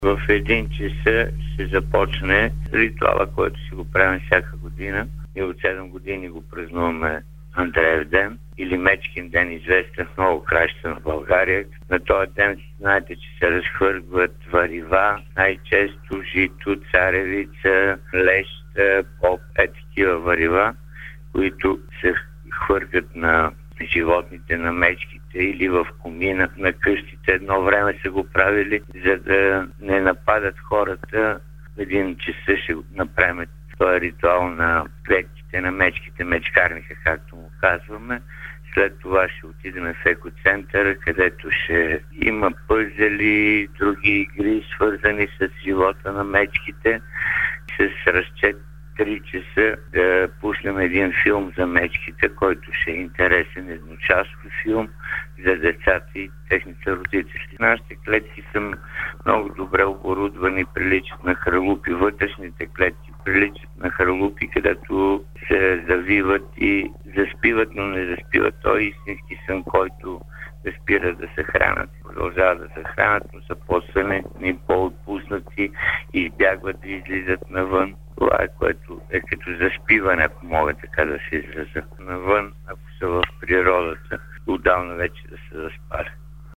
В 1 часа ще започне ритуала, който си го правим всяка година. И от 7 години го празнуваме Андреев ден или Мечкин ден, известен в много краища на България. На този ден знаете, че се разхвъргват варива, най-често жито, царевица, леща, поп, такива варива, които се хвъргат на животните, на мечките или в комина на къщите. Едно време са го правили, за да не нападат хората. В 1 часа ще направим този ритуал на клетките на мечките, мечкарника, както му казваме. След това ще отидем в екоцентъра, където ще има пъзели, други игри, свързани с живота на мечките. С разчет 3 часа да пуснем един филм за мечките, който ще е интересен, едночасов филм за децата и техните родители. Нашите клетки са много добре оборудвани, приличат на хралупи. Вътрешните клетки приличат на хралупи, където се завиват и заспиват, но не заспиват. Той истински сън, който да спира да се хранят. Продължават да се хранят, но са по-сънни, по-отпуснати и избягват да излизат навън. Това е, което е като заспиване, ако мога така да се изразя. Навън, ако са в природата, отдавна вече да се заспали.